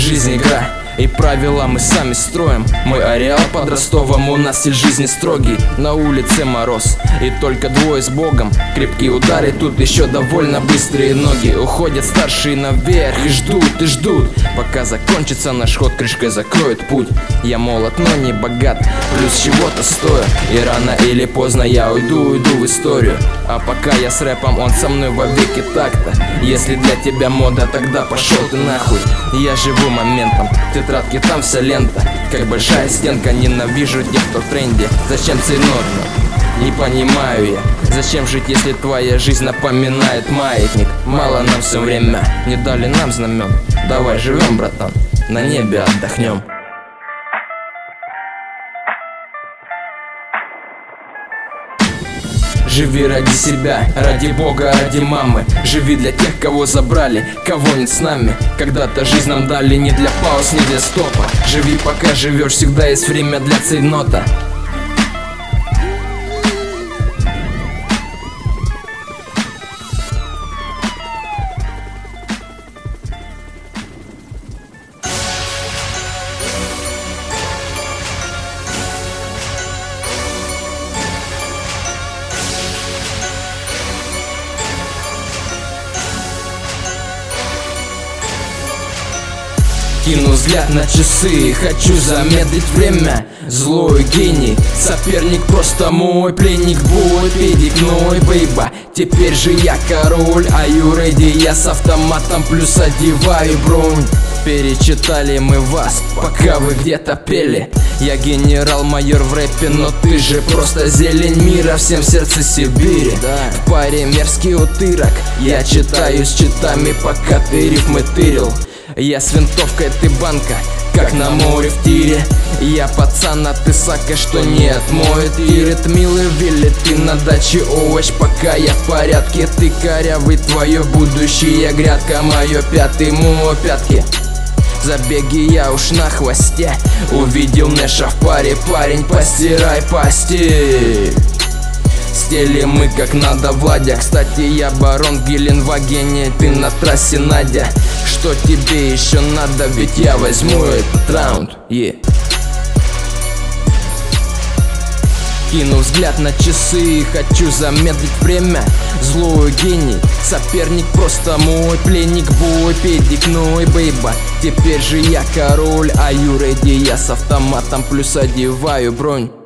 жизнь игра, и правила мы сами строим. Мой ареал под Ростовом, у нас стиль жизни строгий. На улице мороз, и только двое с Богом. Крепкие удары, тут еще довольно быстрые ноги. Уходят старшие наверх и ждут, пока закончится наш ход, крышкой закроют путь. Я молод, но не богат, плюс чего-то стою, и рано или поздно я уйду в историю. А пока я с рэпом, он со мной во веки так-то. Если для тебя мода, тогда пошел ты нахуй. Я живу моментом, тетрадки там вся лента, как большая стенка. Ненавижу тех, кто в тренде. Зачем цейтноты? Не понимаю я. Зачем жить, если твоя жизнь напоминает маятник? Мало нам все время, не дали нам знамен. Давай живем, братан, на небе отдохнем. Живи ради себя, ради Бога, ради мамы. Живи для тех, кого забрали, кого нет с нами. Когда-то жизнь нам дали не для пауз, не для стопа. Живи пока живешь, всегда есть время для цейтнота. Кину взгляд на часы, хочу замедлить время. Злой гений, соперник просто мой пленник. Бой, перегной, бейба, теперь же я король. Are you ready? Я с автоматом плюс одеваю бронь. Перечитали мы вас, пока вы где-то пели. Я генерал-майор в рэпе, но ты же просто зелень мира. Всем сердце Сибири, в паре мерзкий утырок. Я читаю с читами, пока ты рифмы тырил. Я с винтовкой, ты банка, как на море в тире. Я пацан, а ты сака, что не отмоет ирит. Милый Вилли, ты на даче овощ, пока я в порядке. Ты корявый, твое будущее грядка, мое пятый му пятки. Забеги я уж на хвосте, увидел Нэша в паре. Парень, постирай постель. Стели мы как надо, Владя. Кстати, я барон в Геленвагене, ты на трассе, Надя. Что тебе еще надо, ведь я возьму этот раунд, Кину взгляд на часы, хочу замедлить время. Злой гений, соперник просто мой пленник. Бой, перегной, бейба, теперь же я король. Are you ready? Я с автоматом плюс одеваю бронь.